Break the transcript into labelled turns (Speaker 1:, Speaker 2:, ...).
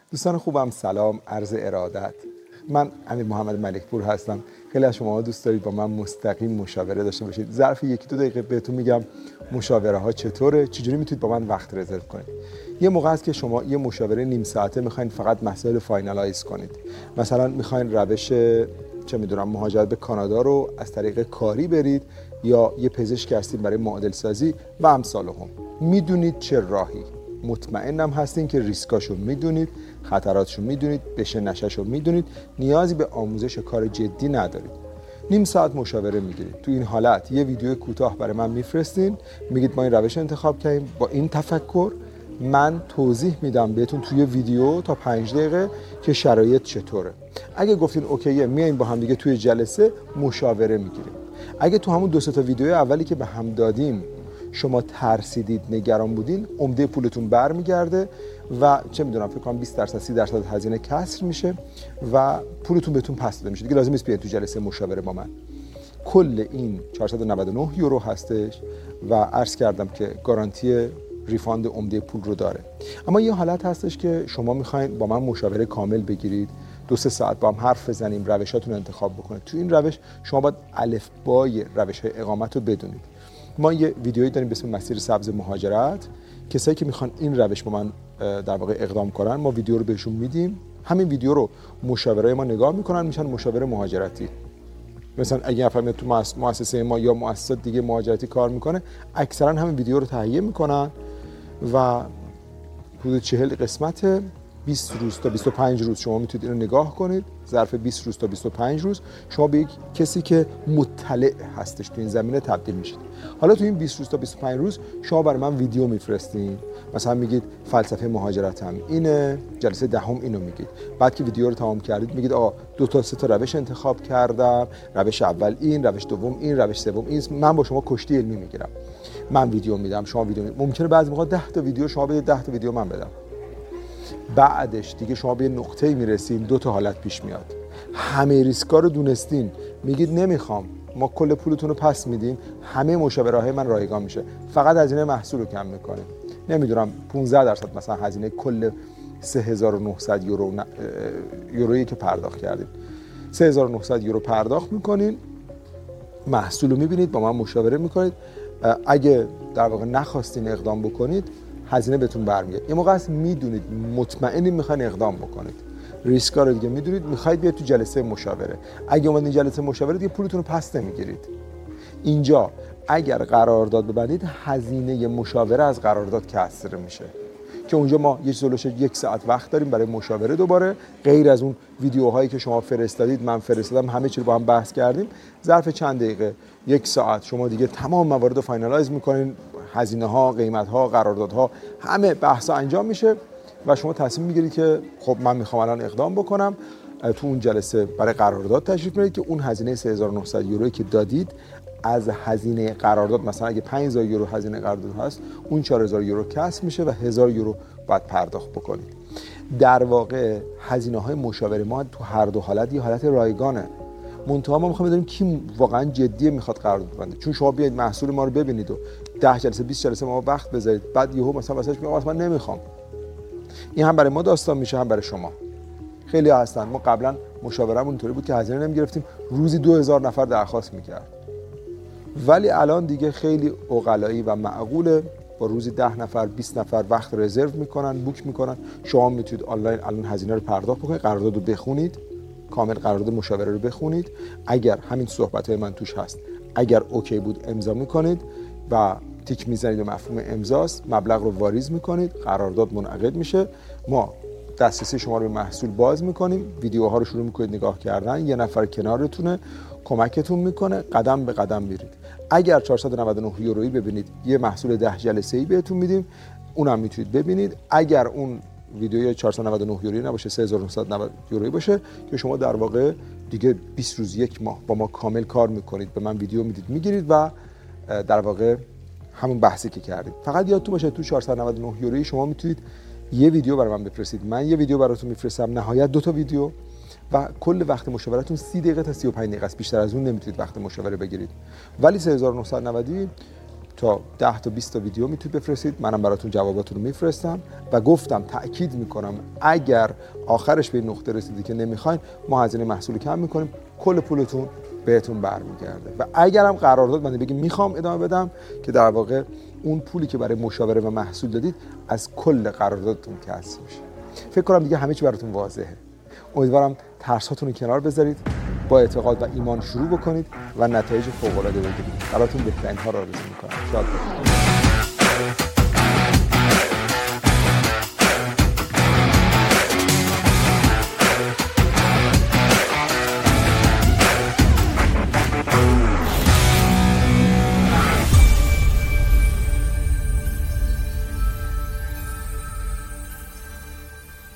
Speaker 1: دوستان خوبم، سلام، عرض ارادت. من امیر محمد ملکپور هستم. خیلی از شما دوست دارید با من مستقیم مشاوره داشته باشید. ظرف 1-2 دقیقه بهتون میگم مشاوره ها چطوره، چجوری میتونید با من وقت رزرو کنید. یه موقع است که شما یه مشاوره نیم ساعته میخواین فقط مسائل فاینالایز کنید. مثلا میخواین روش مهاجرت به کانادا رو از طریق کاری برید، یا یه پزشک هستید برای معادل سازی و امثال هم. میدونید چه راهی، مطمئنم هستین که ریسکاشو میدونید، خطراتشو میدونید، بشه نشهشو میدونید، نیازی به آموزش کار جدی ندارید. نیم ساعت مشاوره میگیرید. تو این حالت یه ویدیو کوتاه برای من میفرستین، میگید ما این روش انتخاب کردیم با این تفکر. من توضیح میدم بهتون توی ویدیو تا 5 دقیقه که شرایط چطوره. اگه گفتین اوکیه، میایم با هم دیگه توی جلسه مشاوره میگیریم. اگه تو همون 2-3 تا ویدیو اولی که به هم دادیم شما ترسیدید، نگران بودین، عمده پولتون برمیگرده و فکر کنم 20% 30% هزینه کسر میشه و پولتون بهتون پس داده میشه. دیگه لازم نیست بیاین تو جلسه مشاوره با من. کل این 499 یورو هستش و عرض کردم که گارانتی ریفاند عمده پول رو داره. اما یه حالت هستش که شما میخواین با من مشاوره کامل بگیرید، 2-3 ساعت با هم حرف بزنیم، روشاتون رو انتخاب بکنید. تو این روش شما باید الفبای روش‌های اقامت رو بدونید. ما یه ویدیویی داریم به اسم مسیر سبز مهاجرت. کسایی که میخوان این روش با من در واقع اقدام کنن، ما ویدیو رو بهشون میدیم. همین ویدیو رو مشاوره ما نگاه میکنن، میشن مشاوره مهاجرتی. مثلا اگه نفر میاد تو مؤسسه ما یا مؤسسات دیگه مهاجرتی کار میکنه، اکثرا همین ویدیو رو تهیه میکنن و حدود 40 قسمت 20 روز تا 25 روز شما میتونید اینو نگاه کنید. ظرف 20 روز تا 25 روز شما به یک کسی که مطلع هستش تو این زمینه تبدیل میشید. حالا تو این 20 روز تا 25 روز شما برای من ویدیو میفرستین، مثلا میگید فلسفه مهاجرتم اینه، جلسه دهم اینو میگید. بعد که ویدیو رو تمام کردید میگید آقا 2 تا 3 تا روش انتخاب کردم، روش اول این، روش دوم این، روش سوم این. من با شما کشتی علمی میگیرم، من ویدیو میدم، شما ویدیو میدید. ممکنه بعضی موقع 10 تا ویدیو شما بدید، 10 تا ویدیو من بدم. بعدش دیگه شما به نقطه‌ای میرسین 2 تا حالت پیش میاد. همه ریسکا رو دونستین، میگید نمیخوام، ما کل پولتون رو پس میدیم، همه مشاوره‌های من رایگان میشه، فقط هزینه محصول رو کم میکنه. نمیدونم 15% مثلا هزینه کل 3900 یورویی که پرداخت کردید، 3900 یورو پرداخت میکنین، محصول رو میبینید، با من مشاوره میکنید. اگه در واقع نخواستین اقدام بکنید، هزینه بهتون برمیگرده. یه موقع است میدونید، مطمئنین میخواین اقدام بکنید، ریسکا رو دیگه میدونید، میخواید بیاید تو جلسه مشاوره. اگه اومدین جلسه مشاوره دیگه پولتون رو پس نمیگیرید. اینجا اگر قرارداد ببندید، هزینه مشاوره از قرارداد کسر میشه، که اونجا ما یه جلوش 1 ساعت وقت داریم برای مشاوره. دوباره غیر از اون ویدیوهایی که شما فرستادید، من فرستادم، همه چی رو با هم بحث کردیم. ظرف چند دقیقه 1 ساعت شما دیگه تمام موارد رو فاینالایز میکنین، هزینه ها، قیمت ها، قراردادها، همه بحثا انجام میشه و شما تصمیم میگیرید که خب من میخوام الان اقدام بکنم. تو اون جلسه برای قرارداد تشریف میارید که اون هزینه 3900 یورویی که دادید از هزینه قرارداد، مثلا اگه 5000 یورو هزینه قرارداد هست، اون 4000 یورو کسر میشه و 1000 یورو باید پرداخت بکنید. در واقع هزینه های مشاوره ما تو هر دو حالت یه حالت رایگانه. منتها ما میخوایم بدونیم کی واقعا جدیه میخواد قرارداد ببنده. چون شما بیاید محصول ما رو ببینید و 10 جلسه 20 جلسه ما وقت بذارید، بعد یهو مثلا واسش میگم من نمیخوام. این هم برای ما داستان میشه، هم برای شما. خیلی هستن ما قبلا مشاورمون اینطوری بود که هزینه نمیگرفتیم، روزی 2000 نفر درخواست میکرد. ولی الان دیگه خیلی عقلایی و معقوله، با روزی 10 نفر 20 نفر وقت رزرو میکنن، بوک میکنن. شما میتونید آنلاین الان هزینه رو پرداخت بکنید، قرارداد رو بخونید، کامل قرارداد مشاوره رو بخونید. اگر همین صحبت‌های من توش هست، اگر اوکی بود امضا میکنید و تیک میزنید و مفهوم امضاست، مبلغ رو واریز میکنید، قرارداد منعقد میشه. ما دسترسی شما رو به محصول باز میکنیم، ویدیوها رو شروع میکنید نگاه کردن، یه نفر کنارتونه کمکتون میکنه، قدم به قدم میرید. اگر 499 یورویی ببینید، یه محصول 10 جلسه‌ای بهتون میدیم، اونم میتونید ببینید. اگر اون ویدیوی 499 یورویی نباشه، 3990 یورویی باشه، که شما در واقع دیگه 20 روز 1 ماه با ما کامل کار میکنید، به من ویدیو میدید میگیرید و در واقع همون بحثی که کردید. فقط یادتون باشه تو 499 یورویی شما میتونید یه ویدیو برای من بفرستید، من یه ویدیو براتون میفرستم، نهایت 2 تا ویدیو، و کل وقت مشاورتون 30 دقیقه تا 35 دقیقه است. بیشتر از اون نمیتونید وقت مشاوره بگیرید. ولی 3990 تا 10 تا 20 تا ویدیو میتونید بفرستید، منم براتون جواباتون رو میفرستم و گفتم تاکید میکنم اگر آخرش به این نقطه رسیدی که نمیخواین، ما هزینه محصول کم میکنیم، کل پولتون بهتون برمیگرده. و اگرم قرارداد من بگید میخوام ادامه بدم، که در واقع اون پولی که برای مشاوره و محصول دادید از کل قراردادتون کسر میشه. فکر کنم دیگه همه چی براتون واضحه. امیدوارم ترساتون رو کنار بذارید، با اعتقاد و ایمان شروع بکنید و نتایج فوق‌العاده بگیرید. براتون بهترین ها رو آرزو می‌کنم. شاد باشید.